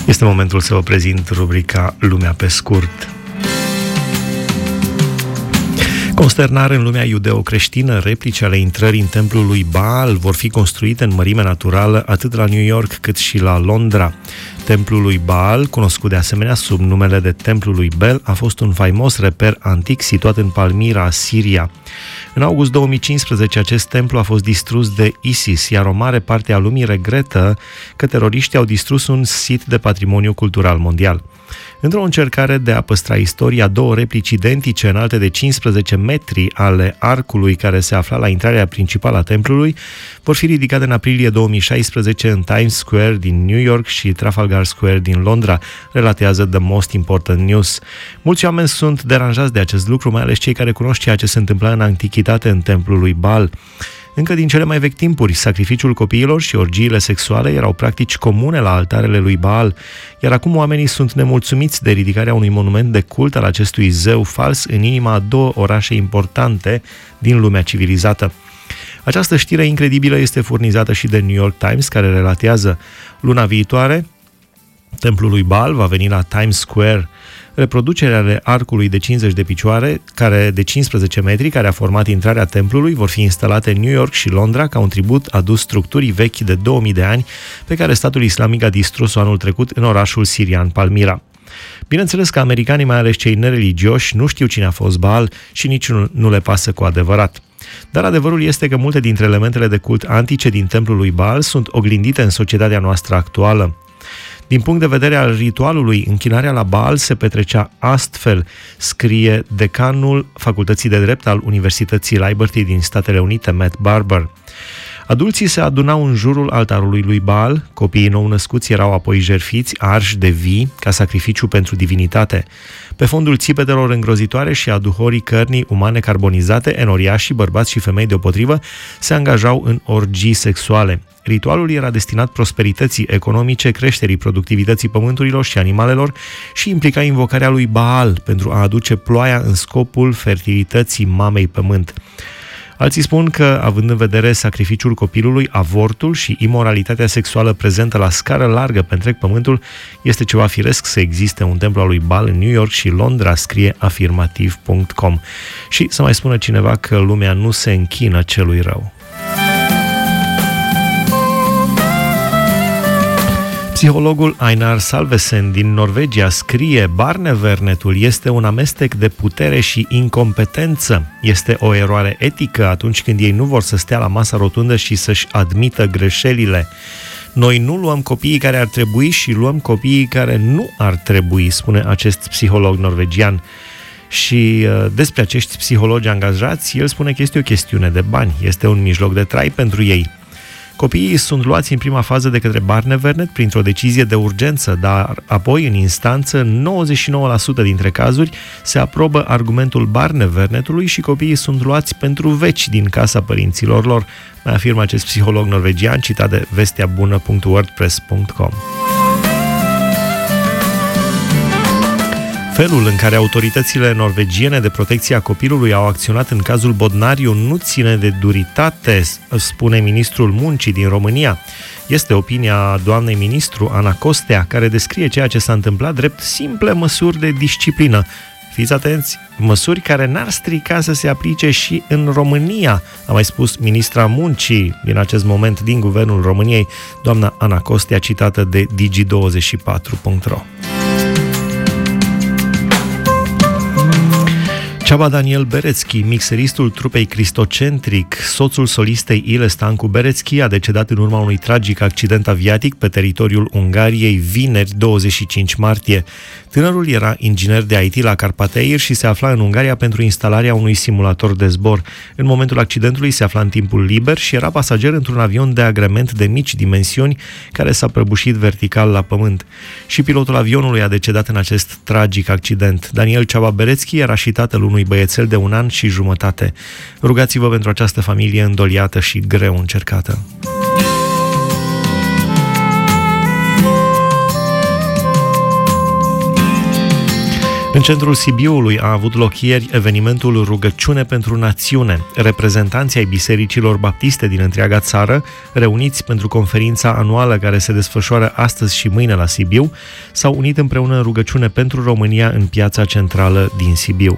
Este momentul să vă prezint rubrica Lumea pe scurt. Consternare în lumea iudeo-creștină, replici ale intrării în templul lui Baal vor fi construite în mărime naturală atât la New York cât și la Londra. Templul lui Baal, cunoscut de asemenea sub numele de Templul lui Bel, a fost un faimos reper antic situat în Palmyra, Siria. În august 2015, acest templu a fost distrus de ISIS, iar o mare parte a lumii regretă că teroriștii au distrus un sit de patrimoniu cultural mondial. Într-o încercare de a păstra istoria, două replici identice înalte de 15 metri ale arcului care se afla la intrarea principală a templului vor fi ridicate în aprilie 2016 în Times Square din New York și Trafalgar Square din Londra, relatează The Most Important News. Mulți oameni sunt deranjați de acest lucru, mai ales cei care cunosc ceea ce se întâmpla în antichitate în templul lui Baal. Încă din cele mai vechi timpuri, sacrificiul copiilor și orgiile sexuale erau practici comune la altarele lui Baal, iar acum oamenii sunt nemulțumiți de ridicarea unui monument de cult al acestui zeu fals în inima a două orașe importante din lumea civilizată. Această știre incredibilă este furnizată și de New York Times, care relatează: luna viitoare, templul lui Baal va veni la Times Square. Reproducerea ale arcului de 50 de picioare, de 15 metri, care a format intrarea templului, vor fi instalate în New York și Londra ca un tribut adus structurii vechi de 2000 de ani pe care statul islamic a distrus-o anul trecut în orașul sirian Palmyra. Bineînțeles că americanii, mai ales cei nereligioși, nu știu cine a fost Baal și nici nu le pasă cu adevărat. Dar adevărul este că multe dintre elementele de cult antice din templul lui Baal sunt oglindite în societatea noastră actuală. Din punct de vedere al ritualului, închinarea la Baal se petrecea astfel, scrie decanul Facultății de Drept al Universității Liberty din Statele Unite, Matt Barber. Adulții se adunau în jurul altarului lui Baal, copiii nou-născuți erau apoi jertfiți, arși de vii, ca sacrificiu pentru divinitate. Pe fondul țipetelor îngrozitoare și a duhorii cărnii umane carbonizate, enoriașii, bărbați și femei deopotrivă, se angajau în orgii sexuale. Ritualul era destinat prosperității economice, creșterii productivității pământurilor și animalelor și implica invocarea lui Baal pentru a aduce ploaia în scopul fertilității mamei pământ. Alții spun că, având în vedere sacrificiul copilului, avortul și imoralitatea sexuală prezentă la scară largă pe întreg pământul, este ceva firesc să existe un templu al lui Baal în New York și Londra, scrie afirmativ.com. Și să mai spună cineva că lumea nu se închină celui rău. Psihologul Einar Salvesen din Norvegia scrie: Barnevernetul este un amestec de putere și incompetență. Este o eroare etică atunci când ei nu vor să stea la masa rotundă și să-și admită greșelile. Noi nu luăm copiii care ar trebui și luăm copiii care nu ar trebui, spune acest psiholog norvegian. Și despre acești psihologi angajați, el spune că este o chestiune de bani, este un mijloc de trai pentru ei. Copiii sunt luați în prima fază de către Barnevernet printr-o decizie de urgență, dar apoi, în instanță, 99% dintre cazuri se aprobă argumentul Barnevernetului și copiii sunt luați pentru veci din casa părinților lor, mai afirmă acest psiholog norvegian, citat de vestiabună.wordpress.com. Felul în care autoritățile norvegiene de protecție a copilului au acționat în cazul Bodnariu nu ține de duritate, spune ministrul muncii din România. Este opinia doamnei ministru Ana Costea, care descrie ceea ce s-a întâmplat drept simple măsuri de disciplină. Fiți atenți, măsuri care n-ar strica să se aplice și în România, a mai spus ministra muncii din acest moment din Guvernul României, doamna Ana Costea, citată de Digi24.ro. Ceaba Daniel Berețchi, mixeristul trupei Cristocentric, soțul solistei Ile Stancu Berețchi, a decedat în urma unui tragic accident aviatic pe teritoriul Ungariei vineri 25 martie. Tânărul era inginer de IT la Carpatheier și se afla în Ungaria pentru instalarea unui simulator de zbor. În momentul accidentului se afla în timpul liber și era pasager într-un avion de agrement de mici dimensiuni care s-a prăbușit vertical la pământ. Și pilotul avionului a decedat în acest tragic accident. Daniel Ceaba Berețchi era și tatăl unui băiețel de 1 an și jumătate. Rugați-vă pentru această familie îndoliată și greu încercată. În centrul Sibiului a avut loc ieri evenimentul Rugăciune pentru Națiune. Reprezentanții ai bisericilor baptiste din întreaga țară, reuniți pentru conferința anuală care se desfășoară astăzi și mâine la Sibiu, s-au unit împreună în rugăciune pentru România în piața centrală din Sibiu.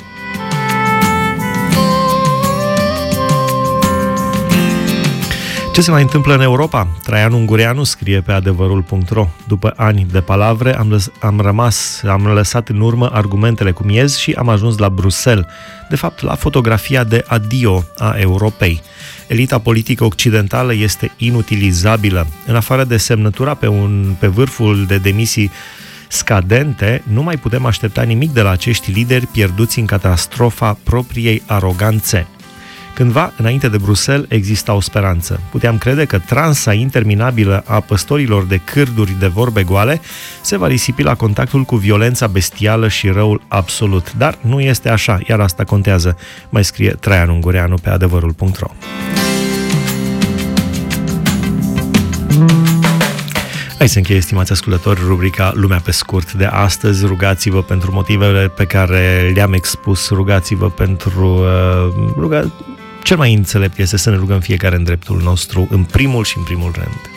Ce se mai întâmplă în Europa? Traian Ungureanu scrie pe adevărul.ro: după ani de palavre am lăsat în urmă argumentele cu miez și am ajuns la Bruxelles, de fapt la fotografia de adio a Europei. Elita politică occidentală este inutilizabilă. În afară de semnătura pe vârful de demisii scadente, nu mai putem aștepta nimic de la acești lideri pierduți în catastrofa propriei aroganțe. Cândva, înainte de Bruxelles, exista o speranță. Puteam crede că transa interminabilă a păstorilor de cârduri de vorbe goale se va risipi la contactul cu violența bestială și răul absolut. Dar nu este așa, iar asta contează, mai scrie Traian Ungureanu pe adevărul.ro. Hai să încheie, stimați ascultători, rubrica Lumea pe scurt de astăzi. Rugați-vă pentru motivele pe care le-am expus, rugați-vă pentru... Cel mai înțelept este să ne rugăm fiecare în dreptul nostru, în primul și în primul rând.